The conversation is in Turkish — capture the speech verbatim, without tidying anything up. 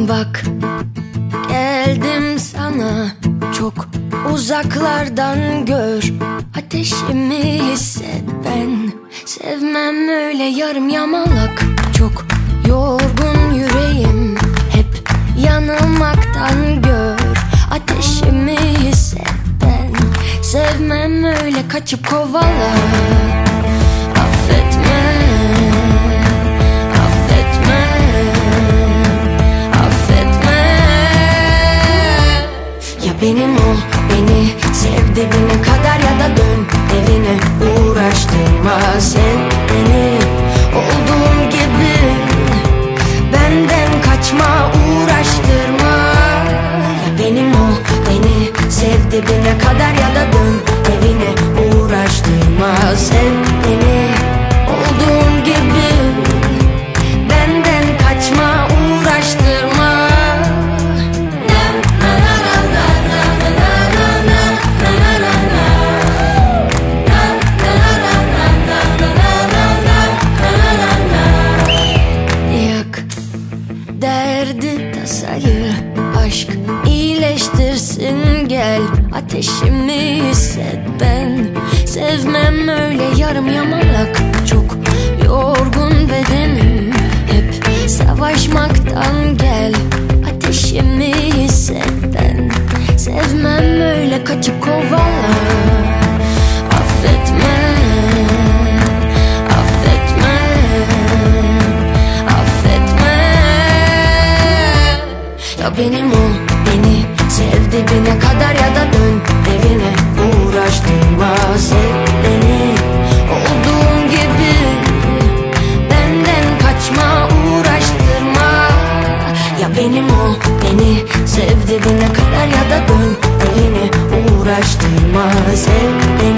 Bak, geldim sana çok uzaklardan, gör ateşimi hisset. Ben sevmem öyle yarım yamalak, çok yorgun yüreğim hep yanılmaktan, gör ateşimi hisset. Ben sevmem öyle kaçıp kovala. Affetme, affetme, affetme. Ya benim ol, beni sev dibine kadar, ya da dön evine, uğraştırma sen beni. Olduğum gibi benden kaçma, uğraştırma. Ya benim ol, beni sev dibine kadar, ya da dön evine, uğraştırma sen beni. Olduğum gibi benden kaçma, uğraştırma. Yak derdi tasayı, aşk iyileştirsin, gel ateşimi hisset. Ben sevmem öyle yarım yamalak, çok yorgun bedenim hep savaşmaktan, gel ateşimi hisset. Ben sevmem öyle kaçıp kovala. Affetme, affetme, affetme. Ya benim ol, beni sev dibine kadar, ya da dön evine, uğraştırma sev beni. Olduğum gibi benden kaçma, uğraştırma. Ya benim ol, beni sev dibine kadar, ya da dön evine, uğraştırma sev beni.